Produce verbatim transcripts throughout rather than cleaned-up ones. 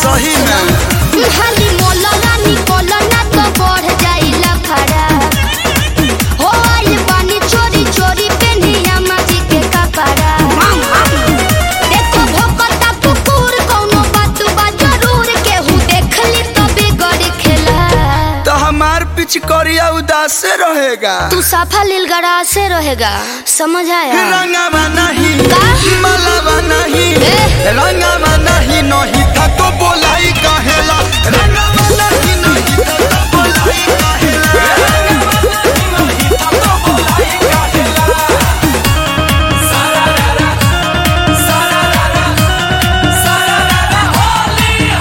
सही में हाली मोला रानी कोला ना तो बढ़ जाइला खरा हो आई पानी चोरी चोरी पेनिया माजी के कपड़ा देखो भोकता कुकुर कोनो बात बा जरूर केहू देख ली तो बिगड़ खेला तो हमार पिच करिया उदास से रहेगा तू साफा लीलगड़ा से रहेगा समझ आया रंगावा नहीं का? मलावा नहीं ए? रंगावा नहीं नहीं था तो बोलाई कहेला रंगावा नहीं नहीं था तो बोलाई कहेला रंगावा नहीं था तो बोलाई कहेला सारा रारा सारा रारा सारा रारा होली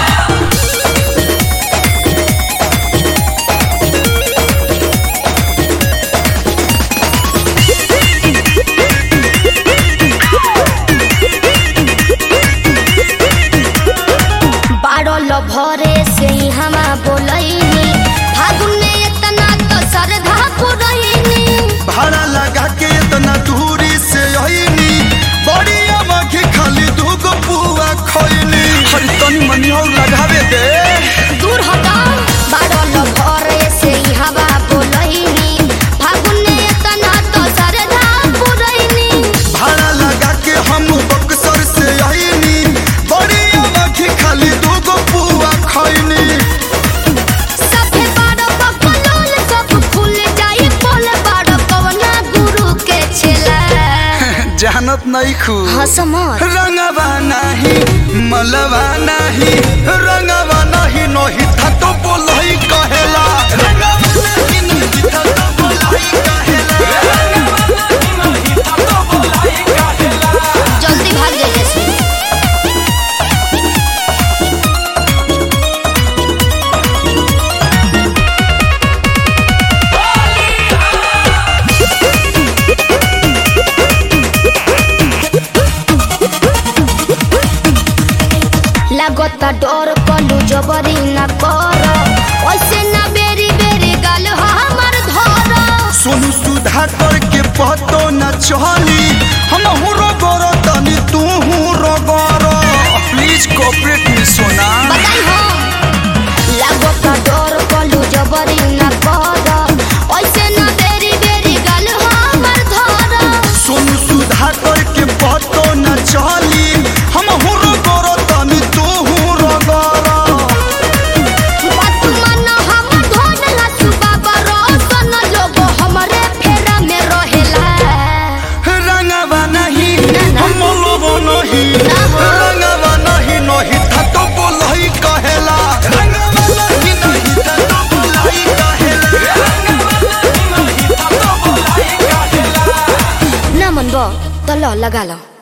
बाड़ो भरे से हमा बोलैनी फागुन में इतना तो सरधा पुरैनी भाड़ा लगा के इतना दूरी से आईनी बड़ी आँखें खाली दूगो पुआ खोइनी हर तनी मनी और लगावे दे दूर हटा बाड़ो भरे से हवा बोलैनी फागुन में इतना तो सरधा पुरैनी भाड़ा लगा के हम बक्सर से आईनी बड़ी आँखें खाली दूगो पुआ खोइनी सभे बाड़ो बकलोल सब खुल जाई बोल बाड़ो कवना गुरु के छेला जानत नहीं खू हसमत रंगवा नहीं मलवा नहीं रंगवा नहीं नहीं था तो बोलही कहेला रंगवा नहीं नहीं था तो बोलही कहेला रंगवा नहीं नहीं था तो बोलही कहेला जल्दी भाग जाइए से लागता डर कलू जबरी न कर ओइसे ना बेरी बेरी गाल हमर धर सोनू सुधा करके पतो न चली हम हुरो गोरो तनी तू हुरो गोरो प्लीज कोऑपरेट में सोना बताई हम लागता डर कलू जबरी न कर ओइसे ना बेरी बेरी गाल हमर धर सोनू सुधा करके पतो न चली हम हुरो गोरो तनी तू हुरो गोरो बात मन हम धोन ला सुबा बरोसन लोग हमरे फेरा में रहेला रंगवा नहीं ना, ना। हम लोगो नहीं ना हो। रंगवा नहीं नहीं था तो बोलही कहेला रंगवा नहीं नहीं था तो बोलही कहेला रंगवा नहीं नहीं था तो बोलही कहेला ना मन बो तो लो लगा लो